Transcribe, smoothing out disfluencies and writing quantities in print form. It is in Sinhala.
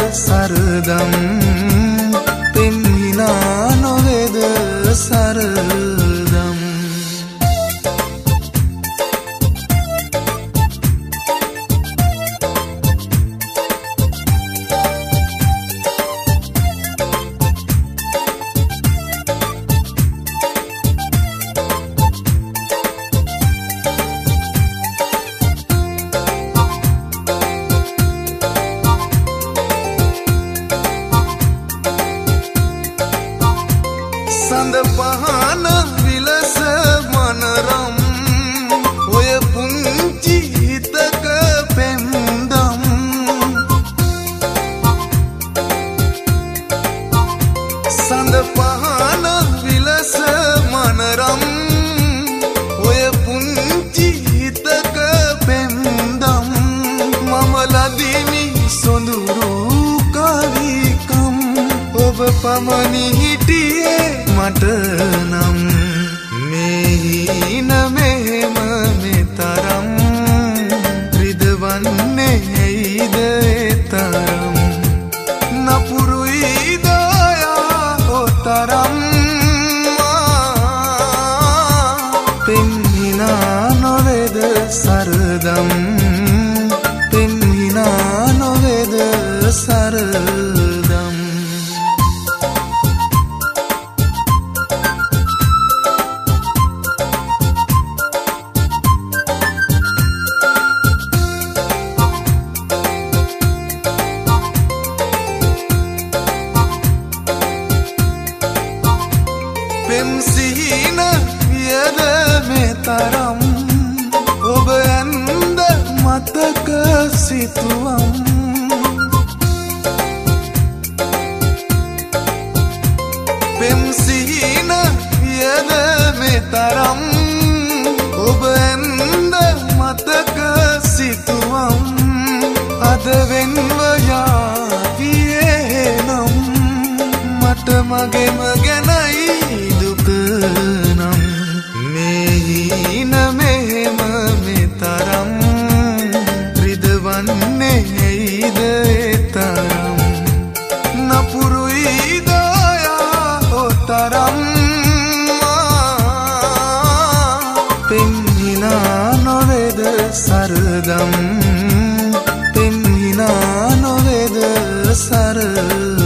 සරදම් පෙන්හිනා නොවේද සරදම් සඳ පහන විලස මනරම් ඔය පුංචි හිතක පෙම්දම් සඳ පහන විලස මනරම් ඔය පුංචි හිතක පෙම්දම් මම ලදිමි සොඳුරු කවිකම් ඔබ පමණි හිටියේ මට නම් මෙහින මෙහෙම මෙතරම් රිදවන්නේ ඇයිද තරම් නපුරුයි දයා ඔතරම් පෙන්හිනා නොවේද සරදම් පෙන්හිනා නොවේද සරදම් පෙම්සිහින වියද මෙතරම් ඔබ ඇන්ද මතක සිතුවම් පෙම්සිහින වියද මෙතරම් ඔබ ඇන්ද මතක සිතුවම් අද වෙන්ව යාවියේ නම් මට මගෙම ගැනයි නම් මෙහින මෙහෙම මෙතරම් රිදවන්නේ ඇයිද තරම් නපුරුයි දයා ඔතරම් පෙන්හිනා නොවේද සරදම් පෙන්හිනා නොවේද සරදම්